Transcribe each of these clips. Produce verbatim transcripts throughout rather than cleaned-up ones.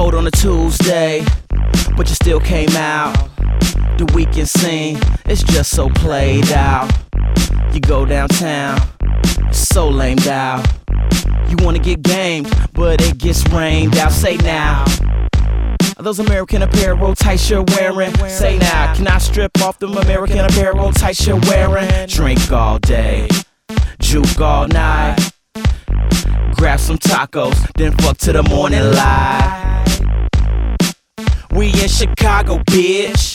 Cold on a Tuesday, but you still came out. The weekend scene, it's just so played out. You go downtown, so lamed out. You wanna get gamed, but it gets rained out. Say now, are those American Apparel tights you're wearing? Say now, can I strip off them American Apparel tights you're wearing? Drink all day, juke all night, grab some tacos, then fuck to the morning light. We in Chicago, bitch.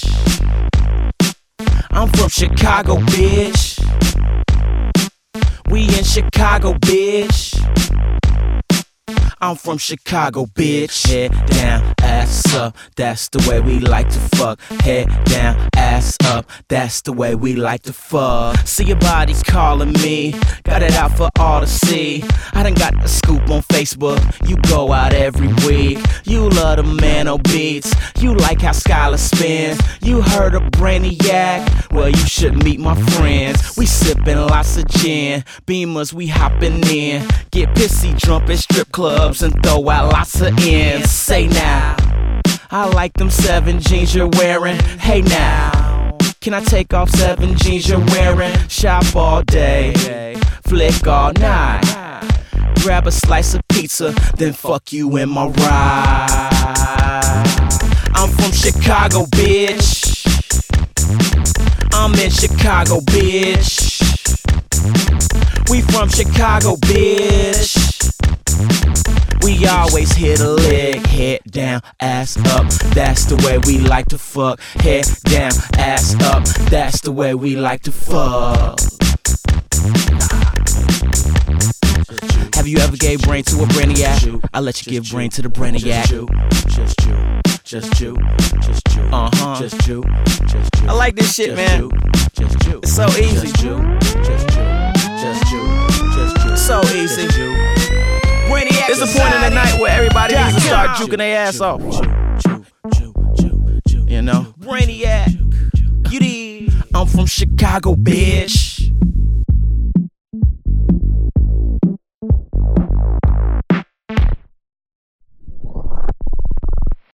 I'm from Chicago, bitch. We in Chicago, bitch. I'm from Chicago, bitch. Head down, ass up, that's the way we like to fuck. Head down, ass up, that's the way we like to fuck. See your body's calling me, got it out for all to see. I done got the scoop on Facebook, you go out every week. You love the Mano beats, you like how Skylar spins. You heard of Brainiac, well you should meet my friends. We sippin' lots of gin, Beamers we hoppin' in. Get pissy drunk at strip clubs and throw out lots of ends. Say now, I like them seven jeans you're wearing. Hey now, can I take off seven jeans you're wearing? Shop all day, flick all night, grab a slice of pizza, then fuck you in my ride. I'm from Chicago, bitch. I'm in Chicago, bitch. We from Chicago, bitch. We always hit a lick. Head down, ass up, that's the way we like to fuck. Head down, ass up, that's the way we like to fuck. Have you ever gave brain to a brainiac? I let you give brain to the brainiac. Just Jew, just Jew, just Jew, uh-huh, just Jew, just Jew. I like this shit, man. Just Jew, it's so easy. Just Jew, just Jew, just Jew, just Jew. So easy. Brainiac. It's the point in the night where everybody needs to start juking their ass off. You know? Brainiac. Beauty. I'm from Chicago, bitch.